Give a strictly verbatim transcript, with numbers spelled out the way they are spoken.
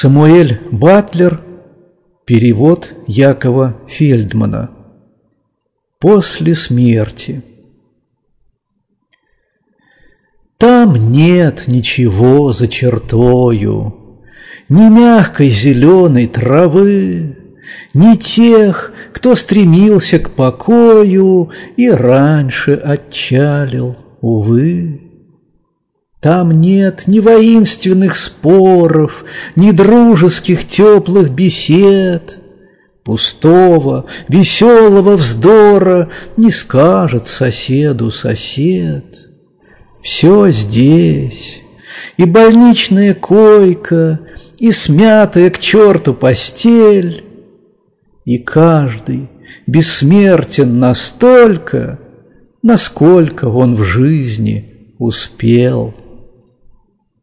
Самуэль Батлер. Перевод Якова Фельдмана. После смерти. Там нет ничего за чертою, ни мягкой зеленой травы, ни тех, кто стремился к покою и раньше отчалил, увы. Там нет ни воинственных споров, ни дружеских теплых бесед, пустого, веселого вздора не скажет соседу сосед. Все здесь, и больничная койка, и смятая к черту постель, и каждый бессмертен настолько, насколько он в жизни успел.